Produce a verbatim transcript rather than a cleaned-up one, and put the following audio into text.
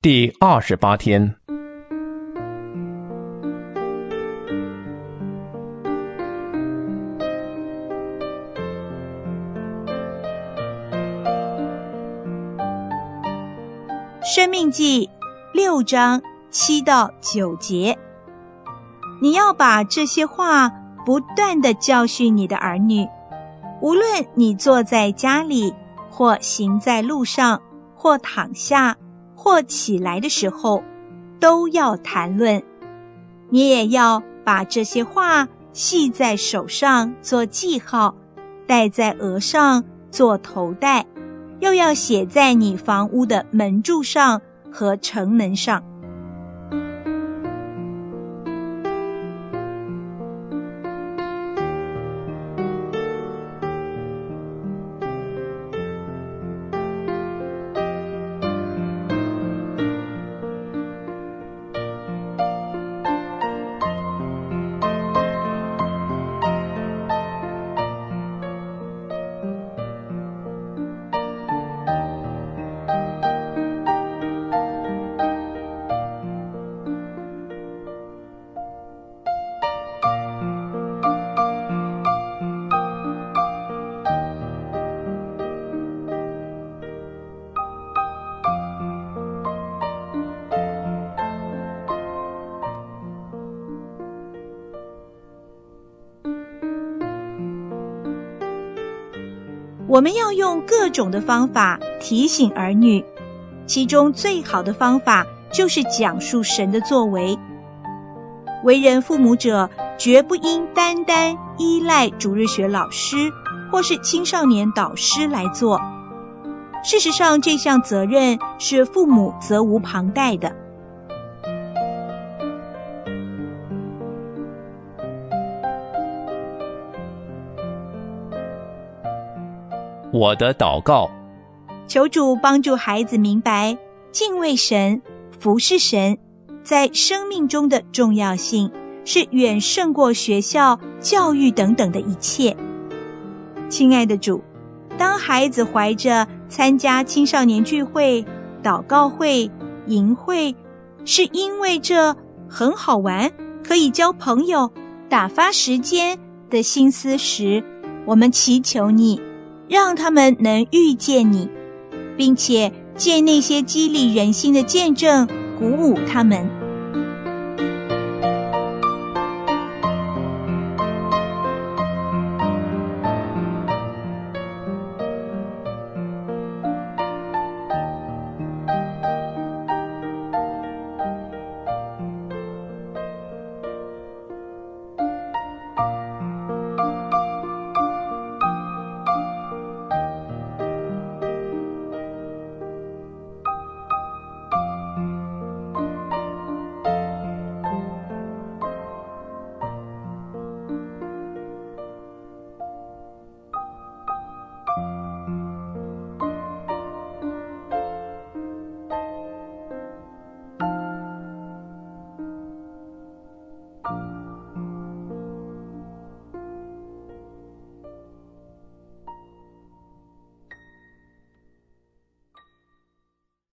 第二十八天。 申命记六章七到九节，你要把这些话不断地教训你的儿女，无论你坐在家里，或行在路上，或躺下，或起来的时候，都要谈论。你也要把这些话系在手上做记号，戴在额上做头带，又要写在你房屋的门柱上和城门上。我们要用各种的方法提醒儿女，其中最好的方法就是讲述神的作为。为人父母者绝不应单单依赖主日学老师或是青少年导师来做，事实上这项责任是父母责无旁贷的。 我的祷告， 求主帮助孩子明白敬畏神、服侍神在生命中的重要性，是远胜过学校、教育等等的一切。亲爱的主，当孩子怀着参加青少年聚会、祷告会、营会，是因为这很好玩，可以交朋友、打发时间的心思时，我们祈求你让他们能遇见你，并且借那些激励人心的见证鼓舞他们。